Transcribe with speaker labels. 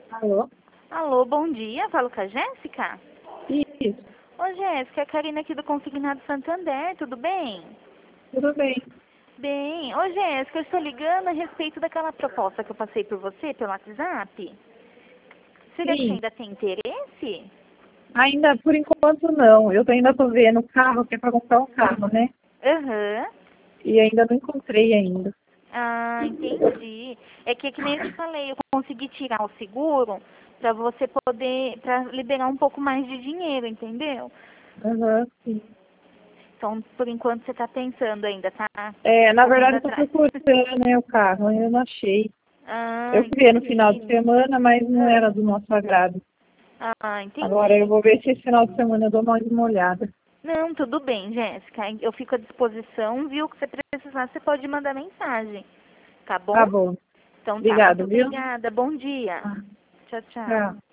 Speaker 1: Alô?
Speaker 2: Alô, bom dia. Falo com a Jéssica?
Speaker 1: Isso,
Speaker 2: Ô, Jéssica, é a Karina aqui do Consignado Santander, tudo bem?
Speaker 1: tudo bem.
Speaker 2: Bem. Ô, Jéssica, eu estou ligando a respeito daquela proposta que eu passei por você pelo WhatsApp. Será que você
Speaker 1: Sim,
Speaker 2: ainda tem interesse?
Speaker 1: ainda por enquanto não. Eu ainda tô vendo o carro, que é para comprar um carro, né?
Speaker 2: Aham.
Speaker 1: E ainda não encontrei ainda.
Speaker 2: Ah, entendi. É que nem eu te falei, eu consegui tirar o seguro para você poder, para liberar um pouco mais de dinheiro, entendeu?
Speaker 1: Aham, sim.
Speaker 2: Então, por enquanto você está pensando ainda, tá
Speaker 1: Na
Speaker 2: correndo
Speaker 1: verdade, eu tô
Speaker 2: atrás.
Speaker 1: procurando, né, o carro, ainda não achei.
Speaker 2: Ah,
Speaker 1: Eu queria no final de
Speaker 2: entendi.
Speaker 1: semana, mas não
Speaker 2: Ah,
Speaker 1: era do nosso agrado. Agora eu
Speaker 2: entendi.
Speaker 1: vou ver se esse final de semana eu dou mais uma olhada.
Speaker 2: Não, tudo bem, Jéssica. Eu fico à disposição, viu? Que você precisar, você pode mandar mensagem. Tá bom?
Speaker 1: Tá bom.
Speaker 2: Então tá, muito
Speaker 1: Obrigado, viu?
Speaker 2: obrigada. Bom dia.
Speaker 1: Ah,
Speaker 2: Tchau, tchau.
Speaker 1: tchau.